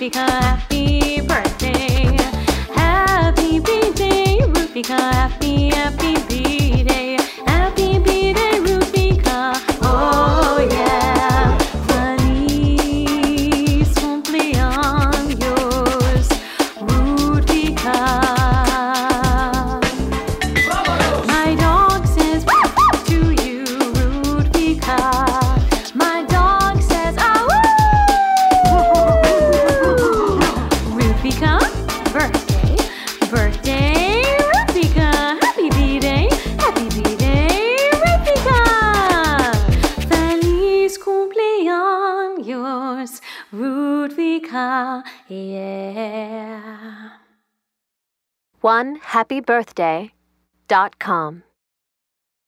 Rudvika, happy birthday. Happy birthday, Rudvika, happy birthday. Happy birthday, Rudvika, oh yeah. Feliz cumpleaños, Rudvika. My dog says to you, Rudvika. My dog says, ah, woo! Rudvika, birthday, birthday, Rudvika. Happy birthday, Rudvika. Feliz cumpleaños, Rudvika, yeah. OneHappyBirthday.com